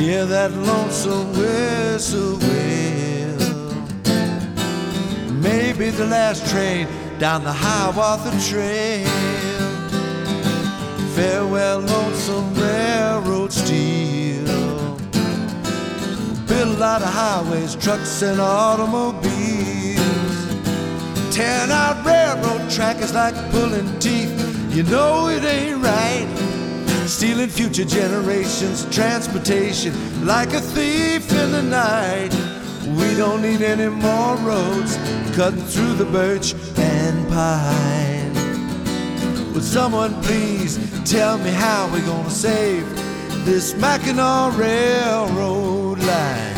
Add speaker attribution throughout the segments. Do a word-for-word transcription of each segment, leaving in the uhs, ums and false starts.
Speaker 1: hear that lonesome whistle wail. Maybe the last train down the Hiawatha Trail. Farewell, lonesome railroad steel. Built a lot of highways, trucks and automobiles. Tearing out railroad track is like pulling teeth. You know it ain't right. Stealing future generations' transportation like a thief in the night. We don't need any more roads cutting through the birch and pine. Would someone please tell me how we're gonna save this Mackinac Railroad line?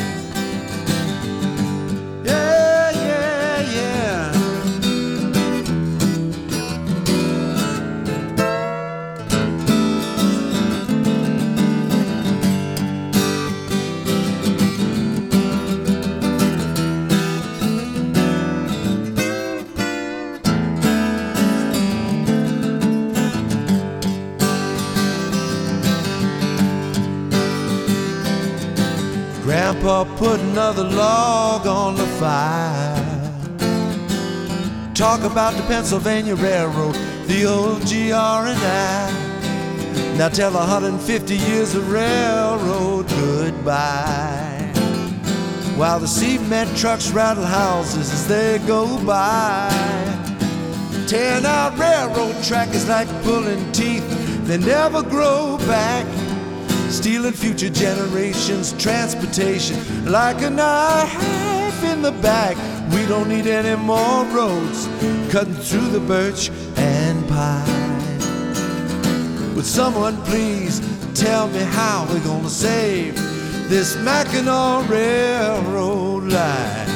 Speaker 1: Yeah, yeah, yeah. Grandpa put another log on the fire. Talk about the Pennsylvania Railroad, the old G R and I. Now tell one hundred fifty years of railroad goodbye, while the cement trucks rattle houses as they go by. Tearing out railroad track is like pulling teeth, they never grow back. Stealing future generations' transportation like a knife in the back. We don't need any more roads cutting through the birch and pine. Would someone please tell me how we're gonna save this Mackinac Railroad line?